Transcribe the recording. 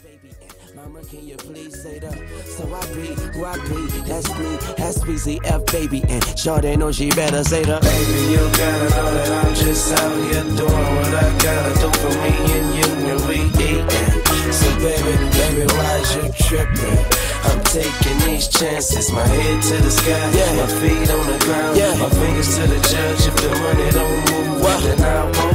baby. Mama, can you please say that? So I be who I be, that's me, SBZF, baby. And Shawty know she better say that. Baby, you gotta know that I'm just out here doing what I gotta do for me and you when we eatin'. So baby, why you trippin'? I'm taking these chances, my head to the sky, my feet on the ground, my fingers to the judge. If the money don't move, then I won't.